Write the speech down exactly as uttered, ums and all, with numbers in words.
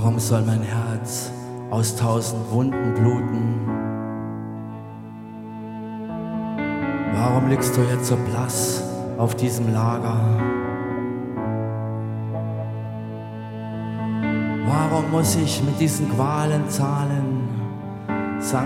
Warum soll mein Herz aus tausend Wunden bluten? Warum liegst du jetzt so blass auf diesem Lager? Warum muss ich mit diesen Qualen zahlen?